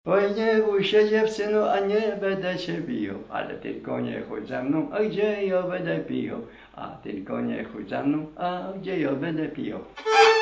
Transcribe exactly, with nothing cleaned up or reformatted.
Oj, nie bój się dziewczyno, a nie będę cię bił, ale tylko nie chodź za mną, a gdzie ja będę pijał, a tylko nie chodź za mną, a gdzie ja będę pijał.